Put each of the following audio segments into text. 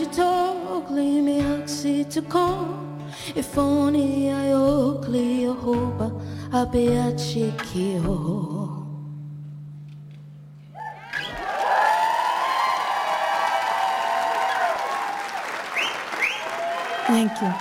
togli mi oxytocon e foni ai occhi hoba a beaci kio. Thank you.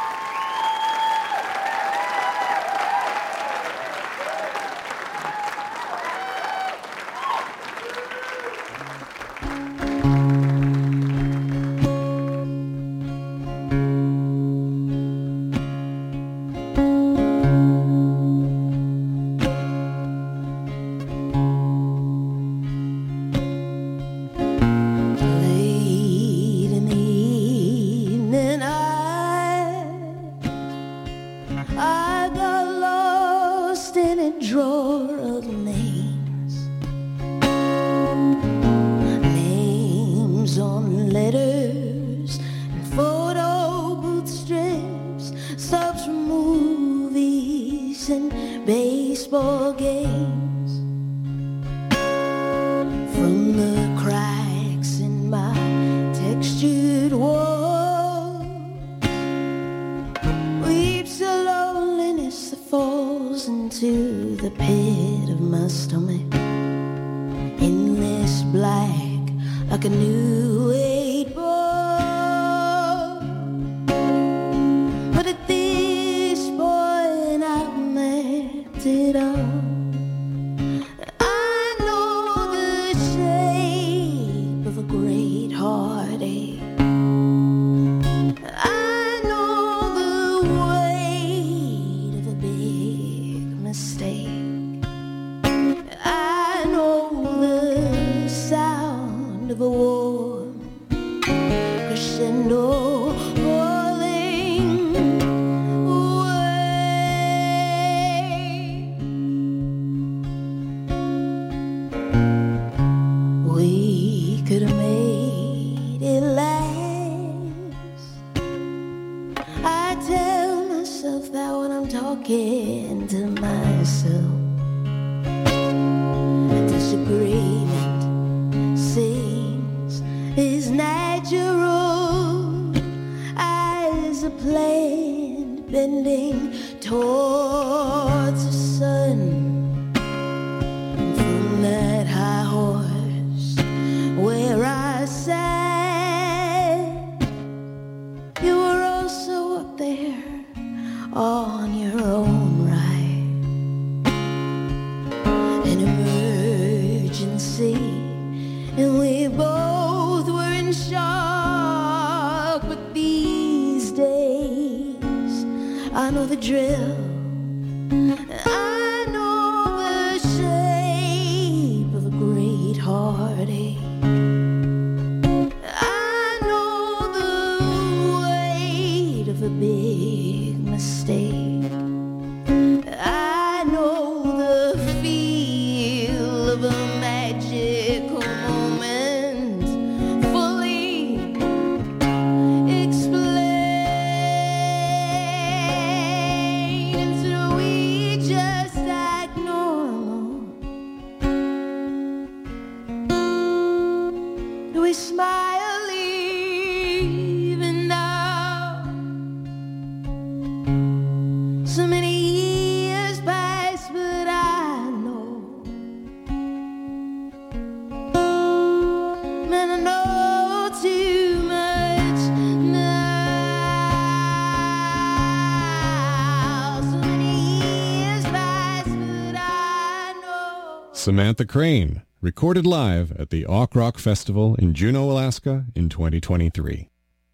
Samantha Crane, recorded live at the Auk Rock Festival in Juneau, Alaska in 2023.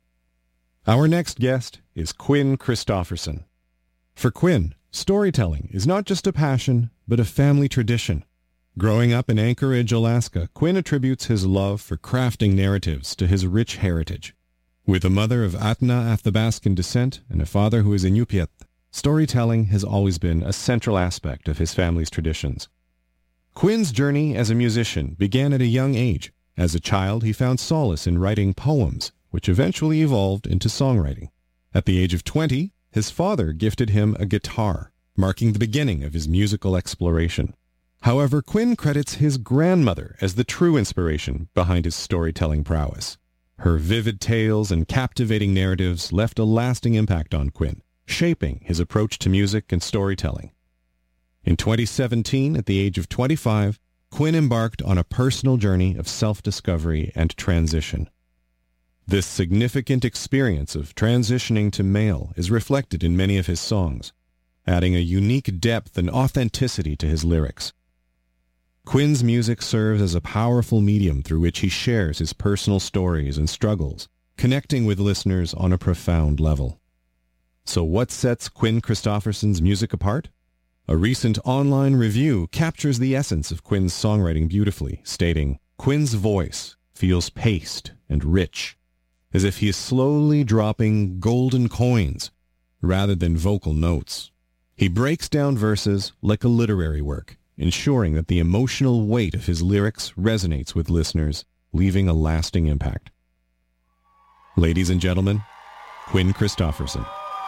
Our next guest is Quinn Christopherson. For Quinn, storytelling is not just a passion, but a family tradition. Growing up in Anchorage, Alaska, Quinn attributes his love for crafting narratives to his rich heritage. With a mother of Ahtna Athabascan descent and a father who is Inupiat, storytelling has always been a central aspect of his family's traditions. Quinn's journey as a musician began at a young age. As a child, he found solace in writing poems, which eventually evolved into songwriting. At the age of 20, his father gifted him a guitar, marking the beginning of his musical exploration. However, Quinn credits his grandmother as the true inspiration behind his storytelling prowess. Her vivid tales and captivating narratives left a lasting impact on Quinn, shaping his approach to music and storytelling. In 2017, at the age of 25, Quinn embarked on a personal journey of self-discovery and transition. This significant experience of transitioning to male is reflected in many of his songs, adding a unique depth and authenticity to his lyrics. Quinn's music serves as a powerful medium through which he shares his personal stories and struggles, connecting with listeners on a profound level. So what sets Quinn Christopherson's music apart? A recent online review captures the essence of Quinn's songwriting beautifully, stating, "Quinn's voice feels paced and rich, as if he is slowly dropping golden coins rather than vocal notes. He breaks down verses like a literary work, ensuring that the emotional weight of his lyrics resonates with listeners, leaving a lasting impact." Ladies and gentlemen, Quinn Christopherson.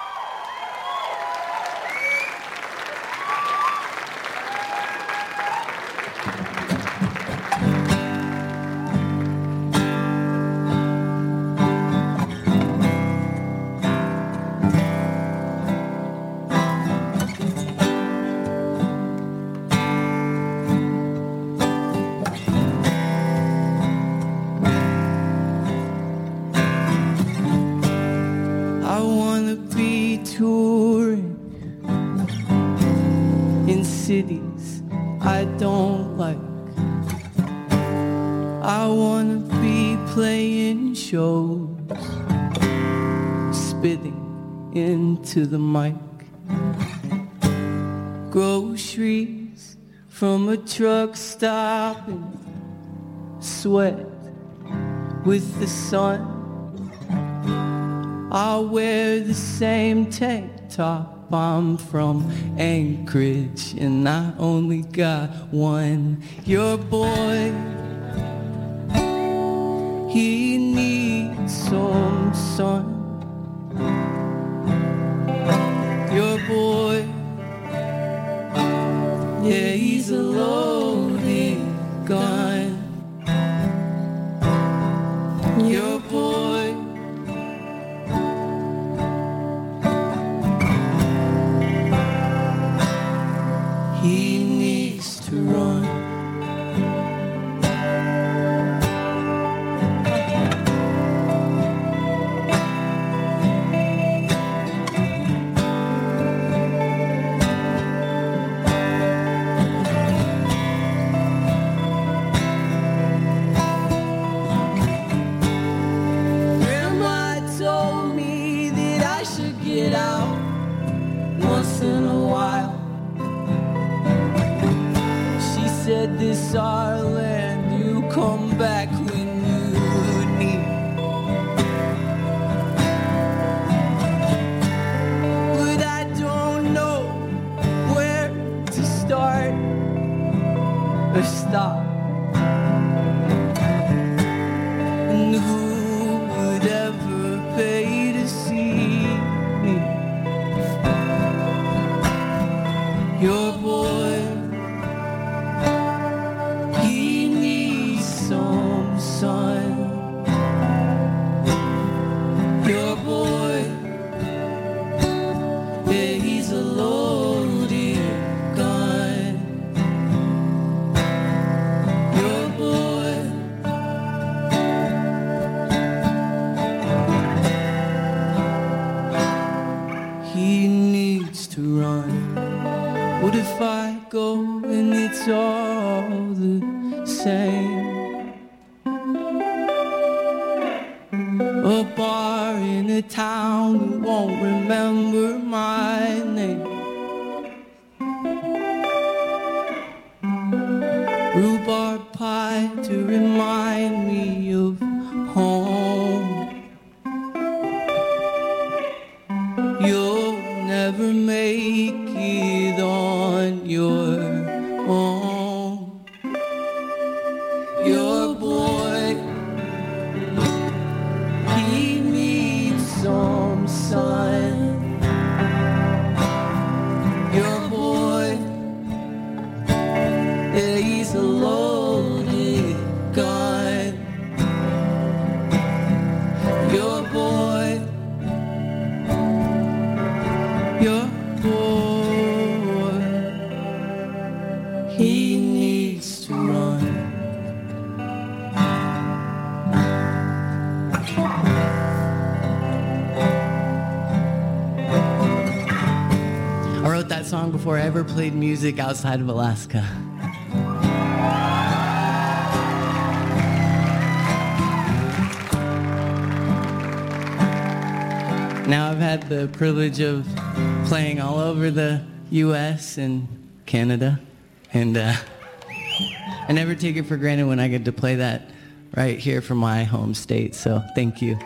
To the mic, groceries from a truck stop, and sweat with the sun. I'll wear the same tank top. I'm from Anchorage and I only got one. Your boy, he needs some sun. Your boy, yeah, he's a loaded gun. Your boy, he needs to run. This our land, you come back when you need. But I don't know where to start or stop. And who would ever pay to see me? Your boy, son, your boy, yeah, he's a loaded gun. Your boy, he needs to run. What if I go and it's all the same? A bar in a town who won't remember my name. Rhubarb pie to remind me of home. You'll never make it on your own. Your boy, he needs some sun. Your boy, yeah, he's a loaded gun. that song before I ever played music outside of Alaska. Now I've had the privilege of playing all over the U.S. and Canada, and I never take it for granted when I get to play that right here from my home state, so thank you.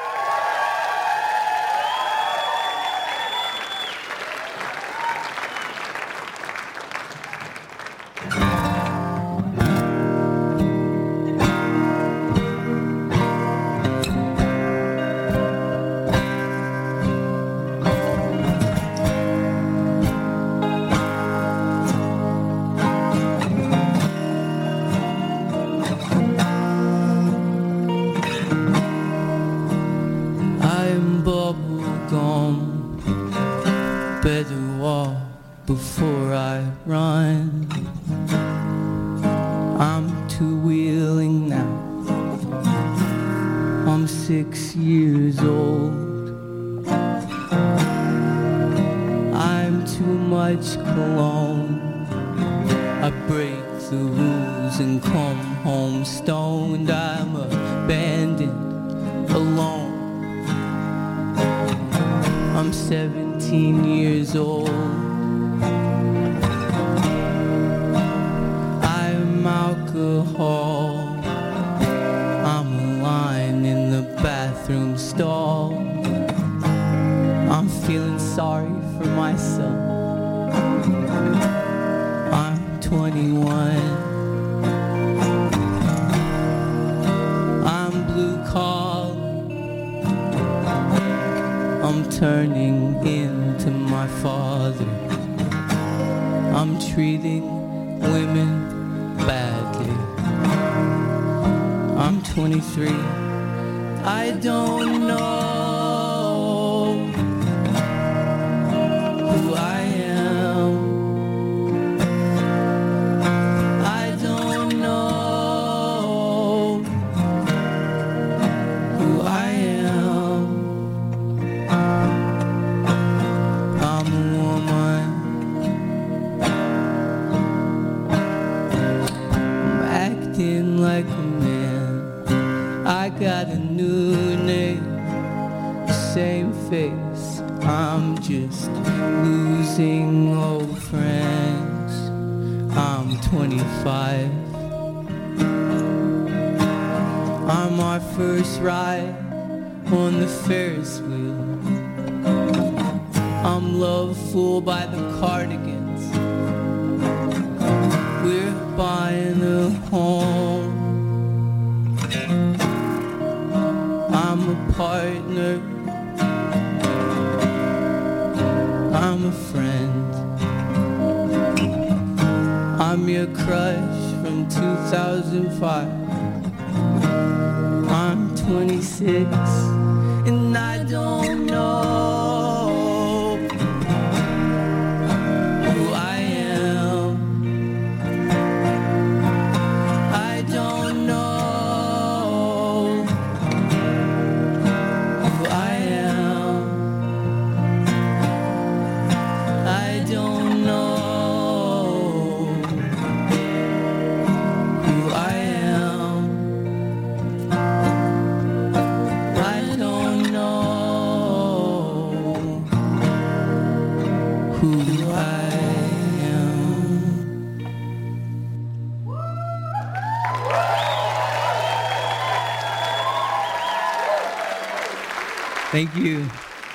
Thank you.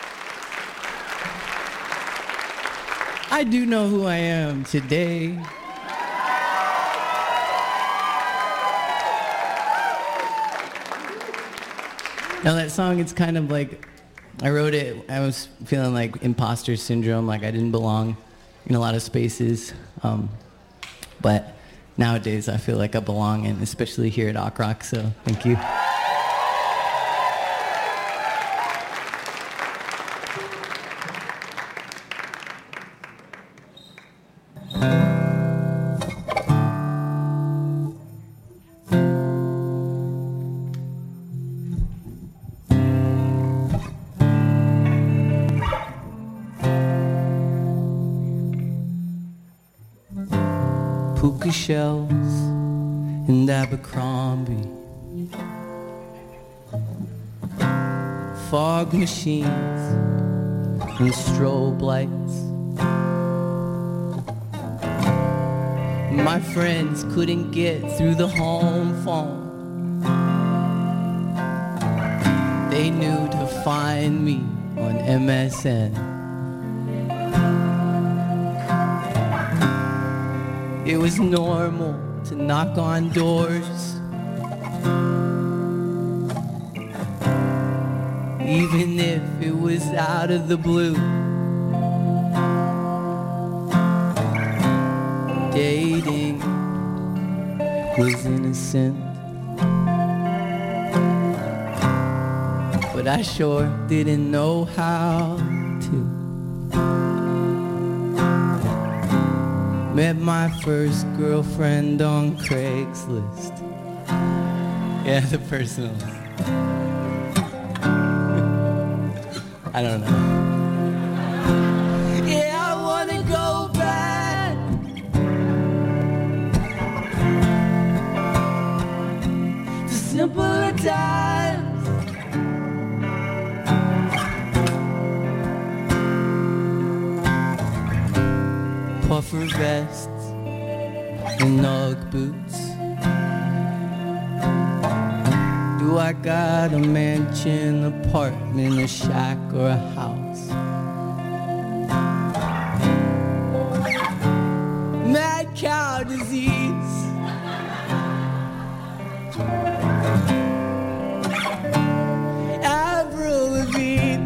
I do know who I am today. Now that song, it's kind of like, I wrote it, I was feeling like imposter syndrome, like I didn't belong in a lot of spaces. But nowadays I feel like I belong, and especially here at Ak Rock, so thank you. puka shells and Abercrombie, fog machines and strobe lights. My friends couldn't get through the home phone. They knew to find me on MSN. It was normal to knock on doors, even if it was out of the blue. Dating was innocent, but I sure didn't know how to. Met my first girlfriend on Craigslist. Yeah, the personal. I don't know. Yeah, I wanna go back to simpler times. Puffer vests and Ugg boots. Do I got a mansion, apartment, a shack, or a house? Mad cow disease. Avril Lavigne.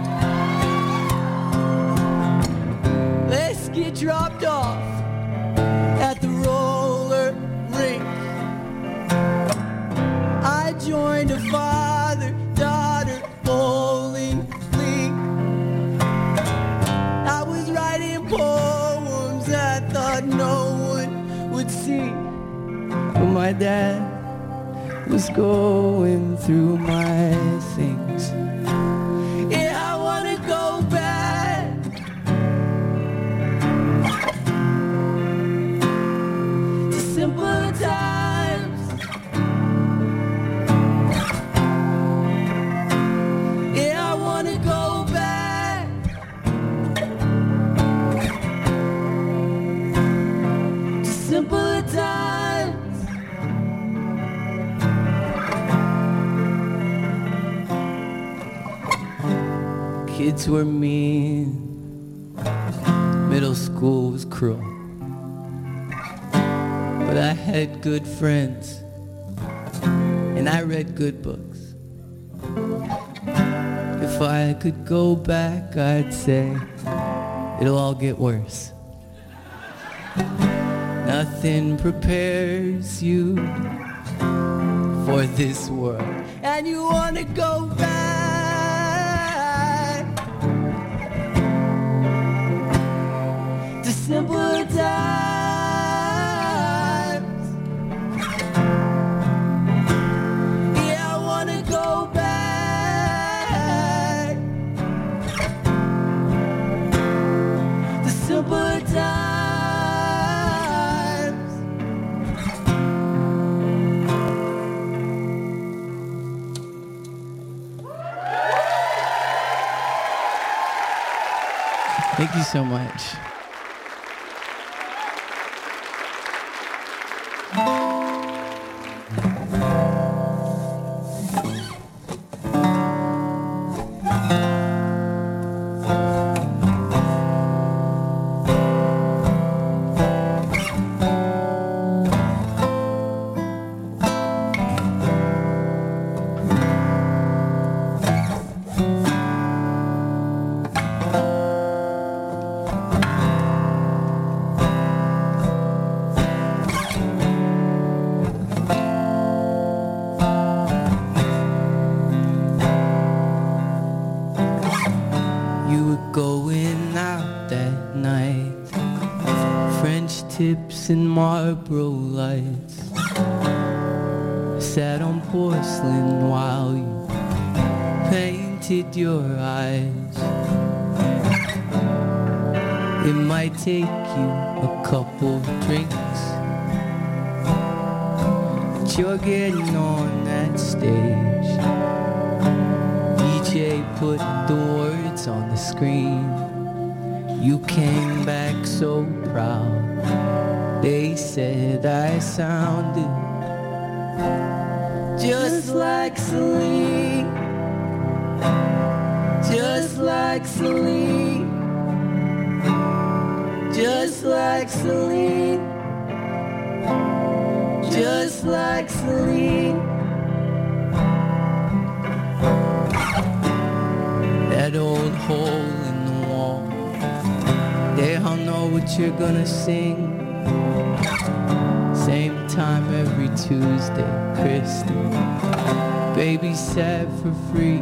Let's get dropped off at the roller rink. I joined a father-daughter bowling league. I was writing poems I thought no one would see, but my dad was going through my things. Yeah, I wanna go back to simpler times. Yeah, I wanna go back to simpler times. Kids were mean, middle school was cruel, but I had good friends and I read good books. If I could go back, I'd say it'll all get worse. Nothing prepares you for this world, and you wanna go back to simpler times. Yeah, I wanna go back to simpler times. Thank you so much. You were going out that night, French tips and Marlboro lights. Sat on porcelain while you painted your eyes. It might take you a couple drinks you're getting on that stage. DJ put the words on the screen. You came back so proud. They said I sounded just like Celine, just like Celine, just like Celine, just like Celine. That old hole in the wall, they all know what you're gonna sing. Same time every Tuesday, Kristen, babysat for free.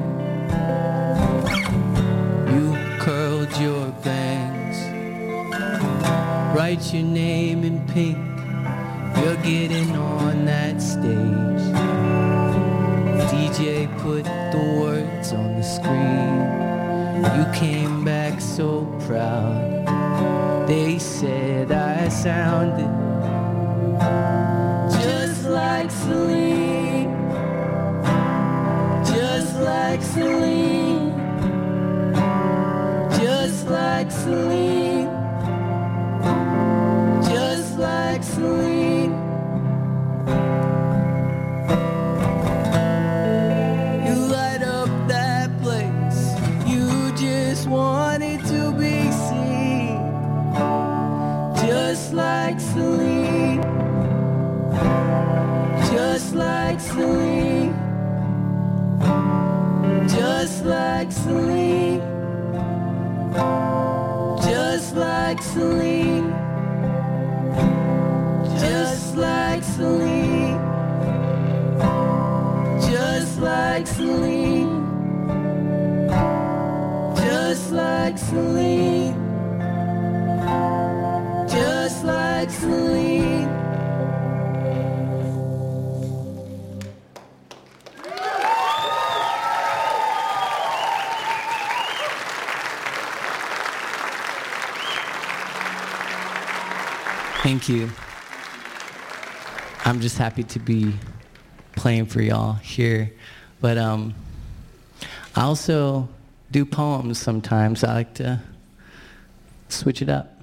You curled your bangs, write your name in pink. You're getting on that stage. DJ put the words on the screen. You came back so proud. They said I sounded just like Celine, just like Celine, just like Celine, just like Celine. You light up that place, you just wanted to be seen, just like Celine, just like Celine, just like Celine, just like Celine, just like Celine, just like Celine, just like Celine, just like Celine. Thank you. I'm just happy to be playing for y'all here. But I also do poems sometimes. I like to switch it up.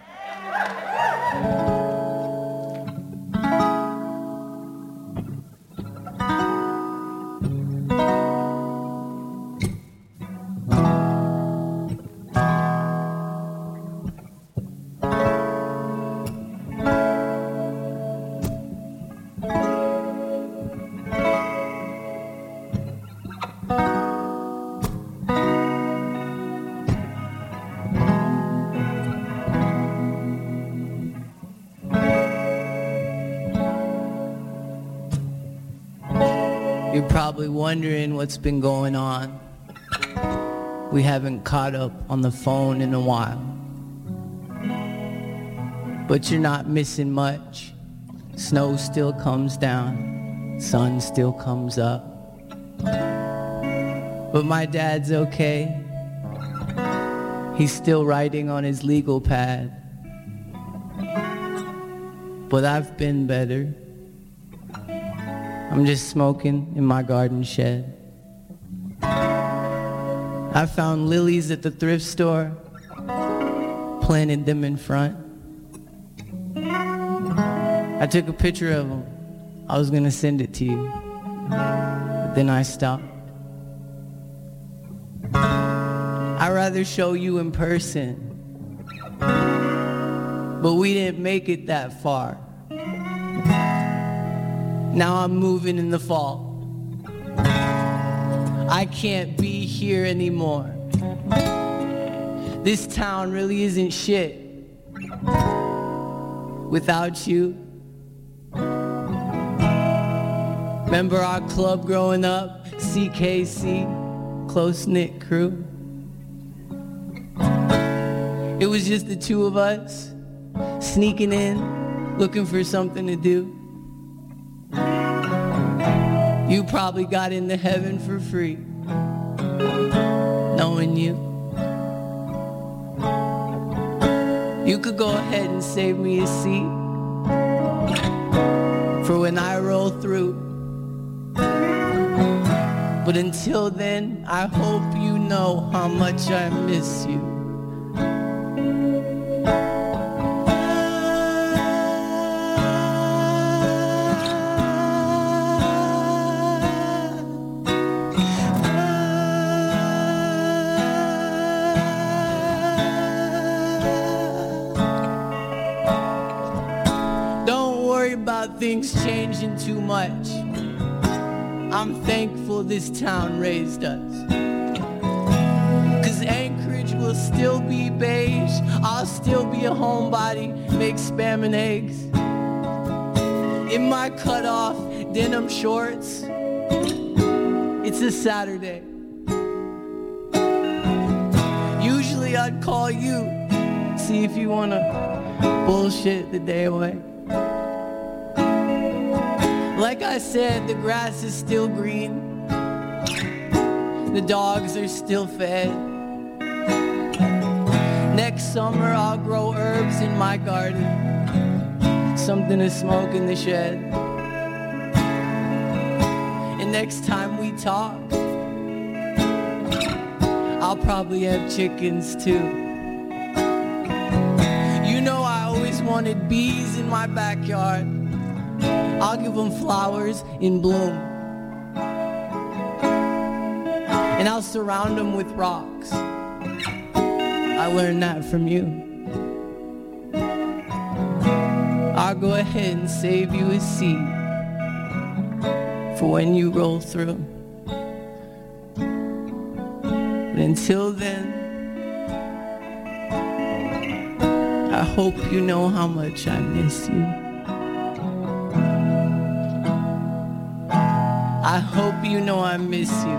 You're probably wondering what's been going on. We haven't caught up on the phone in a while. But you're not missing much. Snow still comes down, sun still comes up. But my dad's okay. He's still writing on his legal pad. But I've been better. I'm just smoking in my garden shed. I found lilies at the thrift store, planted them in front. I took a picture of them. I was gonna send it to you, but then I stopped. I'd rather show you in person, but we didn't make it that far. Now I'm moving in the fall. I can't be here anymore. This town really isn't shit without you. Remember our club growing up, CKC, close-knit crew? It was just the two of us, sneaking in, looking for something to do. You probably got into heaven for free, knowing you. You could go ahead and save me a seat for when I roll through. But until then, I hope you know how much I miss you. Things changing too much. I'm thankful this town raised us. 'Cause Anchorage will still be beige. I'll still be a homebody, make spam and eggs. In my cut-off denim shorts, it's a Saturday. Usually I'd call you, see if you wanna bullshit the day away. Like I said, the grass is still green. The dogs are still fed. Next summer I'll grow herbs in my garden. Something to smoke in the shed. And next time we talk, I'll probably have chickens too. You know I always wanted bees in my backyard. I'll give them flowers in bloom. And I'll surround them with rocks. I learned that from you. I'll go ahead and save you a seat for when you roll through. But until then, I hope you know how much I miss you. I hope you know I miss you.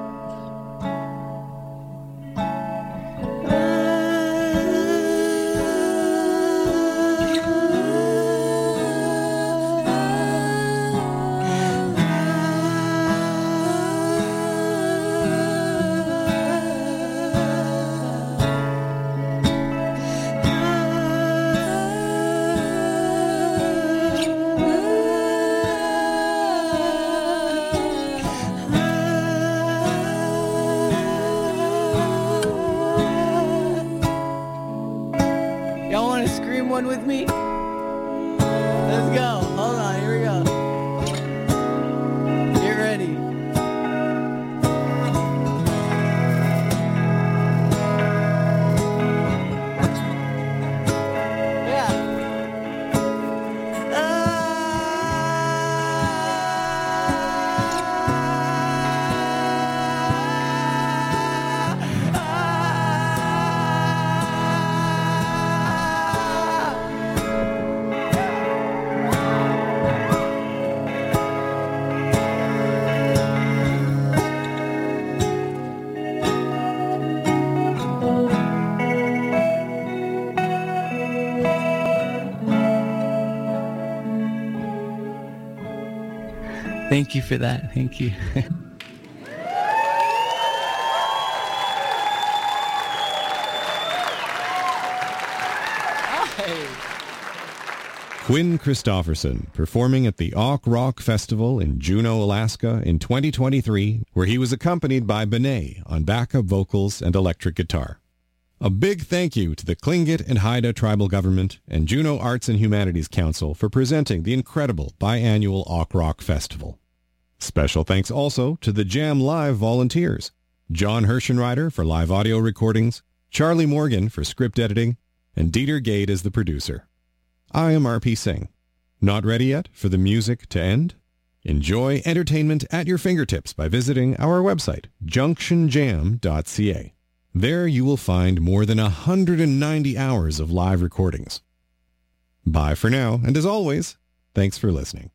One with me? Let's go. Hold on, here we go. Get ready. Yeah. Thank you for that. Thank you. Quinn Christopherson, performing at the Auk Rock Festival in Juneau, Alaska in 2023, where he was accompanied by Benet on backup vocals and electric guitar. A big thank you to the Tlingit and Haida tribal government and Juneau Arts and Humanities Council for presenting the incredible biannual Auk Rock Festival. Special thanks also to the Jam Live volunteers, John Herschenreiter for live audio recordings, Charlie Morgan for script editing, and Dieter Gade as the producer. I am R.P. Singh. Not ready yet for the music to end? Enjoy entertainment at your fingertips by visiting our website, junctionjam.ca. There you will find more than 190 hours of live recordings. Bye for now, and as always, thanks for listening.